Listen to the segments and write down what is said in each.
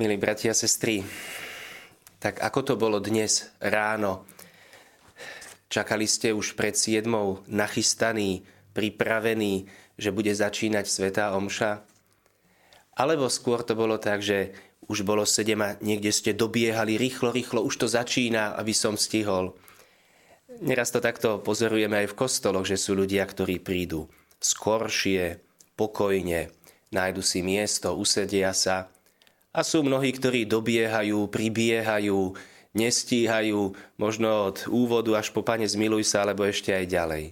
Milí bratia a sestry, tak ako to bolo dnes ráno? Čakali ste už pred 7:00 nachystaní, pripravení, že bude začínať svätá omša? Alebo skôr to bolo tak, že už bolo 7 a niekde ste dobiehali rýchlo, už to začína, aby som stihol. Neraz to takto pozorujeme aj v kostoloch, že sú ľudia, ktorí prídu skoršie, pokojne, nájdu si miesto, usedia sa. A sú mnohí, ktorí dobiehajú, pribiehajú, nestíhajú, možno od úvodu až po Pane zmiluj sa, alebo ešte aj ďalej.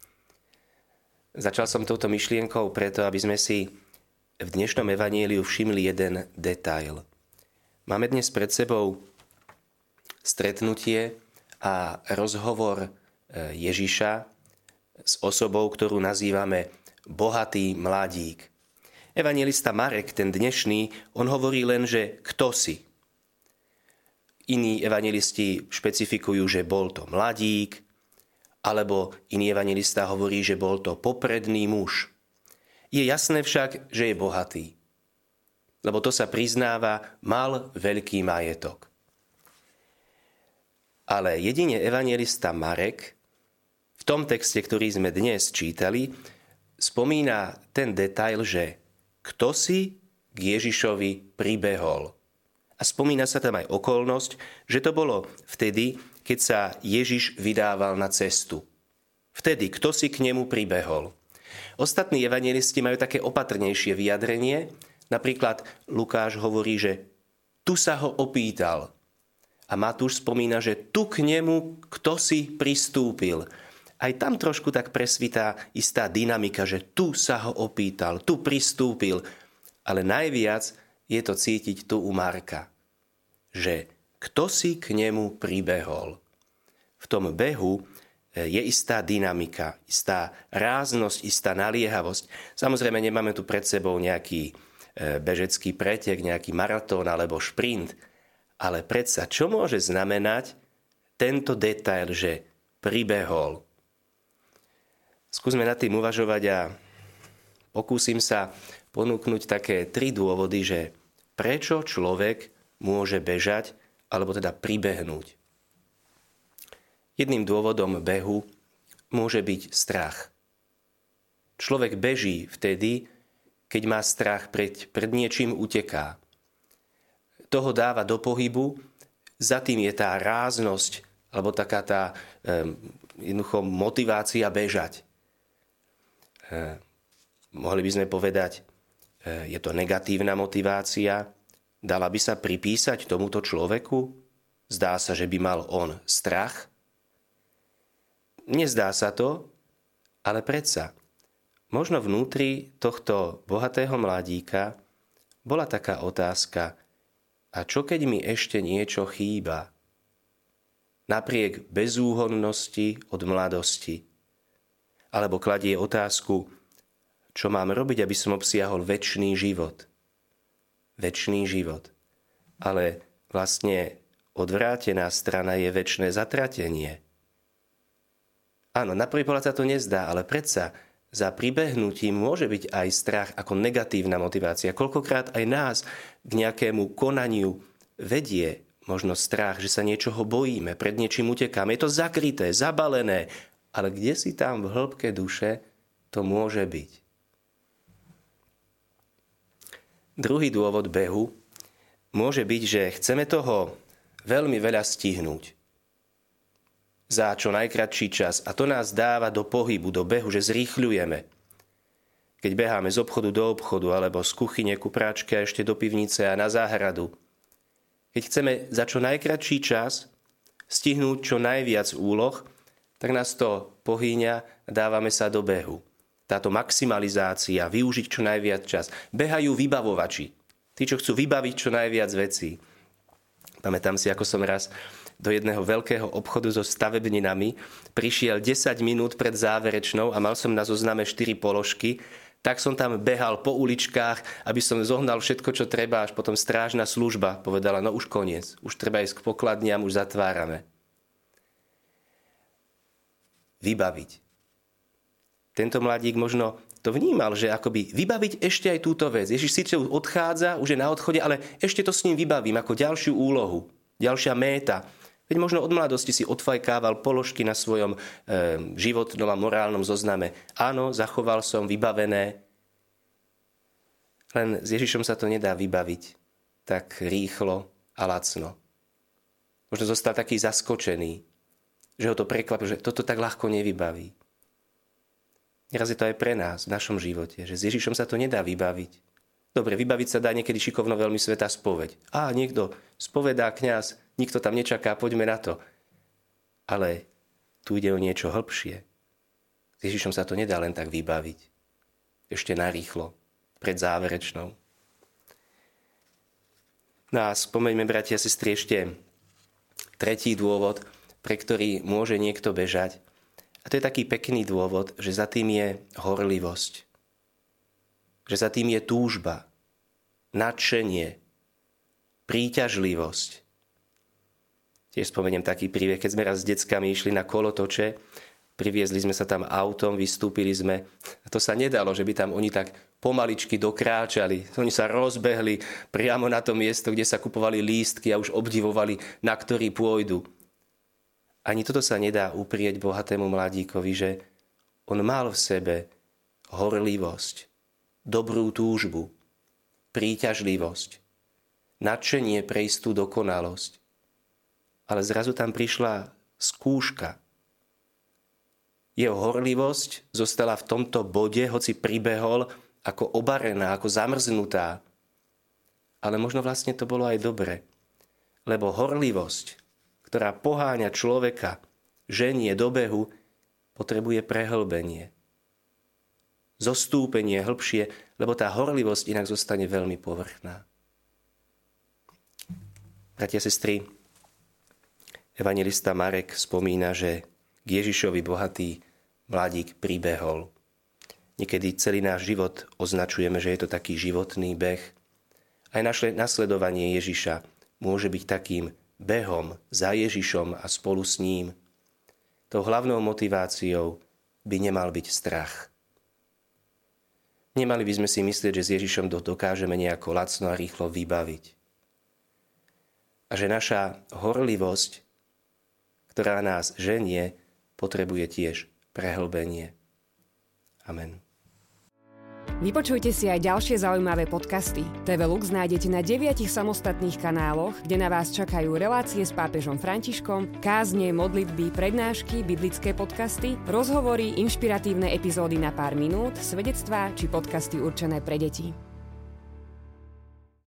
Začal som touto myšlienkou preto, aby sme si v dnešnom evanjeliu všimli jeden detail. Máme dnes pred sebou stretnutie a rozhovor Ježiša s osobou, ktorú nazývame bohatý mladík. Evanjelista Marek, ten dnešný, on hovorí len, že kto si. Iní evanjelisti špecifikujú, že bol to mladík, alebo iný evanjelista hovorí, že bol to popredný muž. Je jasné však, že je bohatý. Lebo to sa priznáva, mal veľký majetok. Ale jedine evanjelista Marek v tom texte, ktorý sme dnes čítali, spomína ten detail, že kto si k Ježišovi pribehol. A spomína sa tam aj okolnosť, že to bolo vtedy, keď sa Ježiš vydával na cestu. Vtedy, kto si k nemu pribehol. Ostatní evanjelisti majú také opatrnejšie vyjadrenie. Napríklad Lukáš hovorí, že tu sa ho opýtal. A Matúš spomína, že tu k nemu kto si pristúpil. Aj tam trošku tak presvitá istá dynamika, že tu sa ho opýtal, tu pristúpil. Ale najviac je to cítiť tu u Marka, že kto si k nemu pribehol. V tom behu je istá dynamika, istá ráznosť, istá naliehavosť. Samozrejme nemáme tu pred sebou nejaký bežecký pretek, nejaký maratón alebo šprint, ale predsa čo môže znamenať tento detail, že pribehol? Skúsme nad tým uvažovať a pokúsim sa ponúknuť také 3 dôvody, že prečo človek môže bežať, alebo teda pribehnúť. Jedným dôvodom behu môže byť strach. Človek beží vtedy, keď má strach, pred niečím uteká. Toho dáva do pohybu, za tým je tá ráznosť, alebo taká tá jednoducho motivácia bežať. Mohli by sme povedať, je to negatívna motivácia, dala by sa pripísať tomuto človeku? Zdá sa, že by mal on strach? Nezdá sa to, ale predsa. Možno vnútri tohto bohatého mladíka bola taká otázka, a čo keď mi ešte niečo chýba? Napriek bezúhonnosti od mladosti. Alebo kladie otázku, čo mám robiť, aby som obsiahol večný život. Večný život. Ale vlastne odvrátená strana je večné zatratenie. Áno, na prvý pohľad sa to nezdá, ale predsa za pribehnutím môže byť aj strach ako negatívna motivácia. Koľkokrát aj nás k nejakému konaniu vedie možno strach, že sa niečoho bojíme, pred niečím utekáme. Je to zakryté, zabalené, ale kde si tam v hĺbke duše to môže byť. Druhý dôvod behu môže byť, že chceme toho veľmi veľa stihnúť za čo najkratší čas. A to nás dáva do pohybu, do behu, že zrýchľujeme. Keď beháme z obchodu do obchodu, alebo z kuchyne ku práčke a ešte do pivnice a na záhradu. Keď chceme za čo najkratší čas stihnúť čo najviac úloh, tak nás to pohýňa a dávame sa do behu. Táto maximalizácia, využiť čo najviac čas. Behajú vybavovači. Tí, čo chcú vybaviť čo najviac vecí. Pamätám si, ako som raz do jedného veľkého obchodu so stavebninami prišiel 10 minút pred záverečnou a mal som na zozname 4 položky, tak som tam behal po uličkách, aby som zohnal všetko, čo treba, až potom strážna služba povedala, no už koniec, už treba ísť k pokladniam, už zatvárame. Vybaviť. Tento mladík možno to vnímal, že akoby vybaviť ešte aj túto vec. Ježiš síce odchádza, už je na odchode, ale ešte to s ním vybavím ako ďalšiu úlohu, ďalšia méta. Veď možno od mladosti si odfajkával položky na svojom životnom a morálnom zozname. Áno, zachoval som vybavené, len s Ježišom sa to nedá vybaviť tak rýchlo a lacno. Možno zostal taký zaskočený, že ho to prekvapilo, že toto tak ľahko nevybaví. Neraz je to aj pre nás v našom živote, že s Ježišom sa to nedá vybaviť. Dobre, vybaviť sa dá niekedy šikovno veľmi svätá spoveď. Niekto spovedá, kňaz, nikto tam nečaká, poďme na to. Ale tu ide o niečo hlbšie. S Ježišom sa to nedá len tak vybaviť. Ešte narýchlo, pred záverečnou. No a spomeňme, bratia a sestry, ešte tretí dôvod, pre ktorý môže niekto bežať. A to je taký pekný dôvod, že za tým je horlivosť. Že za tým je túžba, nadšenie, príťažlivosť. Tiež spomeniem taký príbeh, keď sme raz s deckami išli na kolotoče, priviezli sme sa tam autom, vystúpili sme. A to sa nedalo, že by tam oni tak pomaličky dokráčali. Oni sa rozbehli priamo na to miesto, kde sa kupovali lístky a už obdivovali, na ktorý pôjdu. Ani toto sa nedá uprieť bohatému mladíkovi, že on mal v sebe horlivosť, dobrú túžbu, príťažlivosť, nadšenie pre istú dokonalosť. Ale zrazu tam prišla skúška. Jeho horlivosť zostala v tomto bode, hoci pribehol ako obarená, ako zamrznutá. Ale možno vlastne to bolo aj dobre. Lebo horlivosť, ktorá poháňa človeka, ženie do behu, potrebuje prehlbenie. Zostúpenie hĺbšie, lebo tá horlivosť inak zostane veľmi povrchná. Bratia, sestry, evanjelista Marek spomína, že k Ježišovi bohatý mladík pribehol. Niekedy celý náš život označujeme, že je to taký životný beh. Aj naše nasledovanie Ježiša môže byť takým behom za Ježišom a spolu s ním. Tou hlavnou motiváciou by nemal byť strach. Nemali by sme si myslieť, že s Ježišom to dokážeme nejako lacno a rýchlo vybaviť. A že naša horlivosť, ktorá nás ženie, potrebuje tiež prehlbenie. Amen. Vypočujte si aj ďalšie zaujímavé podcasty. TV Lux nájdete na 9 samostatných kanáloch, kde na vás čakajú relácie s pápežom Františkom, kázne, modlitby, prednášky, biblické podcasty, rozhovory, inšpiratívne epizódy na pár minút, svedectvá či podcasty určené pre deti.